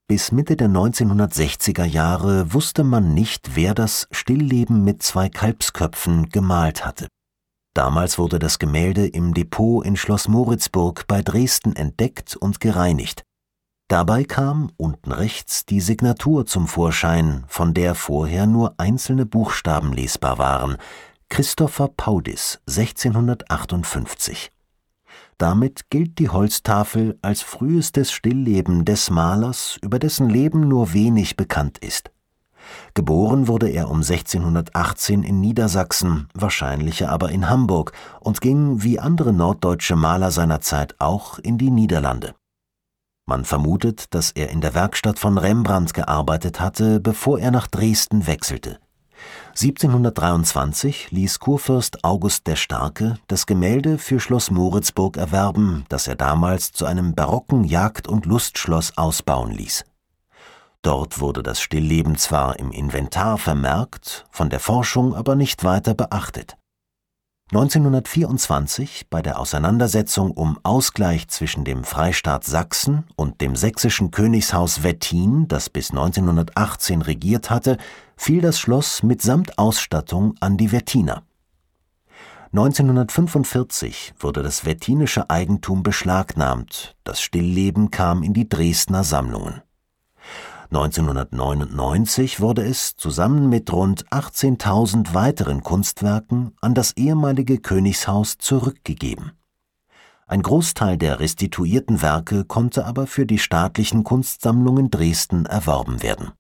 Bis Mitte der 1960er Jahre wusste man nicht, wer das Stillleben mit 2 Kalbsköpfen gemalt hatte. Damals wurde das Gemälde im Depot in Schloss Moritzburg bei Dresden entdeckt und gereinigt. Dabei kam unten rechts die Signatur zum Vorschein, von der vorher nur einzelne Buchstaben lesbar waren: Christopher Paudis, 1658. Damit gilt die Holztafel als frühestes Stillleben des Malers, über dessen Leben nur wenig bekannt ist. Geboren wurde er um 1618 in Niedersachsen, wahrscheinlicher aber in Hamburg, und ging wie andere norddeutsche Maler seiner Zeit auch in die Niederlande. Man vermutet, dass er in der Werkstatt von Rembrandt gearbeitet hatte, bevor er nach Dresden wechselte. 1723 ließ Kurfürst August der Starke das Gemälde für Schloss Moritzburg erwerben, das er damals zu einem barocken Jagd- und Lustschloss ausbauen ließ. Dort wurde das Stillleben zwar im Inventar vermerkt, von der Forschung aber nicht weiter beachtet. 1924, bei der Auseinandersetzung um Ausgleich zwischen dem Freistaat Sachsen und dem sächsischen Königshaus Wettin, das bis 1918 regiert hatte, fiel das Schloss mitsamt Ausstattung an die Wettiner. 1945 wurde das wettinische Eigentum beschlagnahmt, das Stillleben kam in die Dresdner Sammlungen. 1999 wurde es zusammen mit rund 18.000 weiteren Kunstwerken an das ehemalige Königshaus zurückgegeben. Ein Großteil der restituierten Werke konnte aber für die staatlichen Kunstsammlungen Dresden erworben werden.